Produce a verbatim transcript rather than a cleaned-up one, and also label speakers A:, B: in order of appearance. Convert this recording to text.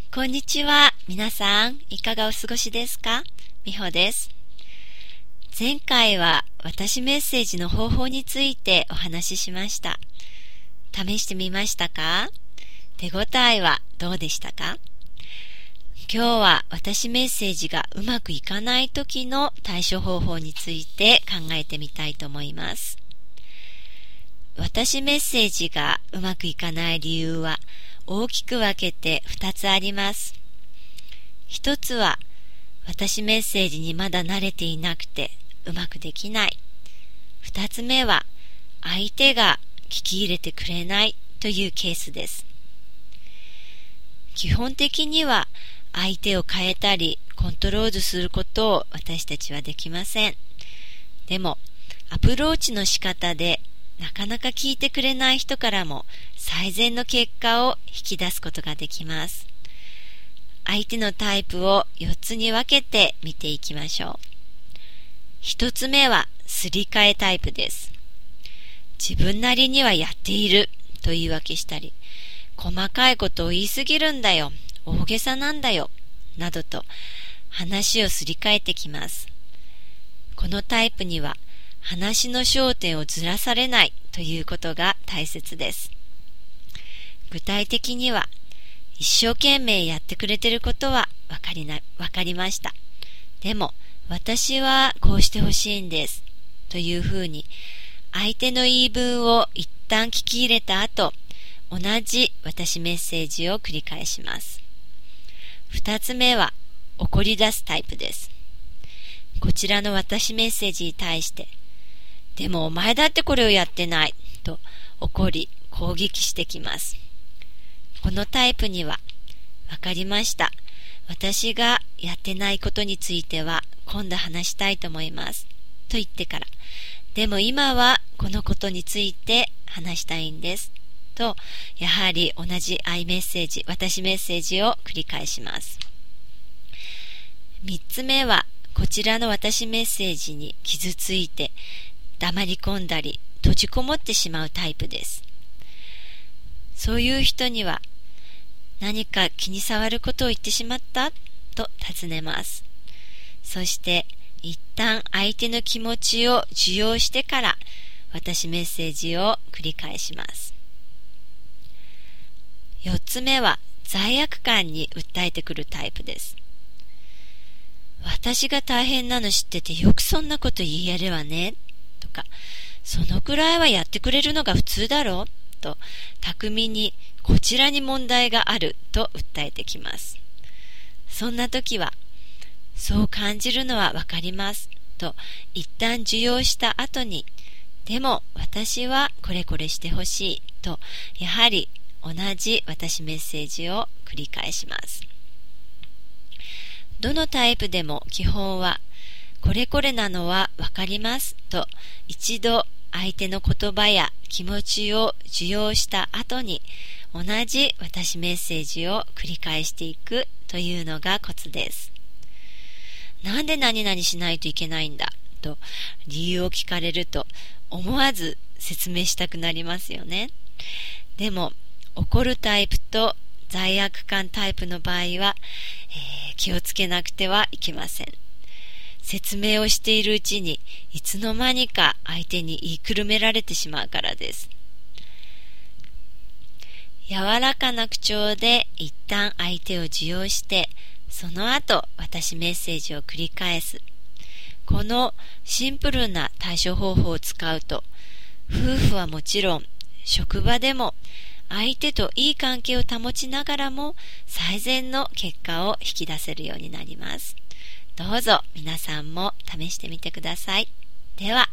A: こんにちは。皆さん、いかがお過ごしですか？みほです。前回は私メッセージの方法についてお話ししました。試してみましたか？手応えはどうでしたか？今日は私メッセージがうまくいかない時の対処方法について考えてみたいと思います。私メッセージがうまくいかない理由は大きく分けてふたつあります。ひとつは私メッセージにまだ慣れていなくてうまくできない。ふたつめは相手が聞き入れてくれないというケースです。基本的には相手を変えたりコントロールすることを私たちはできません。でもアプローチの仕方でなかなか聞いてくれない人からも最善の結果を引き出すことができます。相手のタイプをよっつに分けて見ていきましょう。ひとつめはすり替えタイプです。自分なりにはやっていると言い訳したり、細かいことを言いすぎるんだよ、大げさなんだよ、などと話をすり替えてきます。このタイプには話の焦点をずらされないということが大切です。具体的には、一生懸命やってくれてることはわかりな、わかりました。でも、私はこうしてほしいんです。というふうに、相手の言い分を一旦聞き入れた後、同じ私メッセージを繰り返します。二つ目は、怒り出すタイプです。こちらの私メッセージに対して、でもお前だってこれをやってないと怒り攻撃してきます。このタイプには、わかりました。私がやってないことについては今度話したいと思います。と言ってから、でも今はこのことについて話したいんです。と、やはり同じ愛メッセージ、私メッセージを繰り返します。三つ目は、こちらの私メッセージに傷ついて、黙り込んだり閉じこもってしまうタイプです。そういう人には何か気に障ることを言ってしまったと尋ねます。そして一旦相手の気持ちを受容してから私メッセージを繰り返します。四つ目は罪悪感に訴えてくるタイプです。私が大変なの知っててよくそんなこと言いやるわね。とか、そのくらいはやってくれるのが普通だろうと巧みにこちらに問題があると訴えてきます。そんな時は、そう感じるのはわかりますと一旦受容した後に、でも私はこれこれしてほしいとやはり同じ私メッセージを繰り返します。どのタイプでも基本はこれこれなのはわかりますと一度相手の言葉や気持ちを受容した後に同じ私メッセージを繰り返していくというのがコツです。なんで何々しないといけないんだと理由を聞かれると思わず説明したくなりますよね。でも怒るタイプと罪悪感タイプの場合は、えー、気をつけなくてはいけません。説明をしているうちにいつの間にか相手に言いくるめられてしまうからです。柔らかな口調で一旦相手を受容してその後私メッセージを繰り返す。このシンプルな対処方法を使うと夫婦はもちろん職場でも相手といい関係を保ちながらも最善の結果を引き出せるようになります。どうぞ皆さんも試してみてください。では。